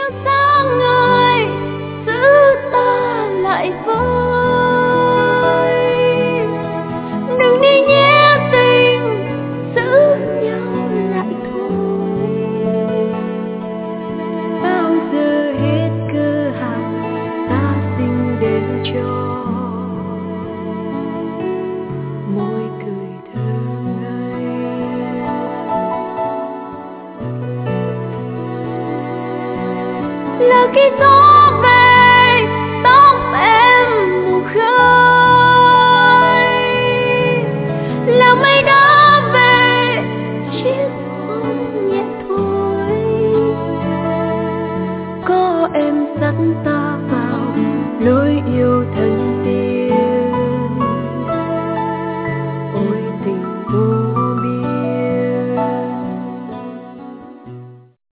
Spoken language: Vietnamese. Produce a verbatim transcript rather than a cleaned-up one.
sáng người giữ ta lại với. Đừng đi nhé tình, giữ nhau lại thôi. Bao giờ hết cơ hàn ta sinh đến cho môi cười thơ ngây. Là khi gió về tóc em mù khơi, là mây đã về chiếc hôn nhẹ thôi. Có em dắt ta vào lối yêu thân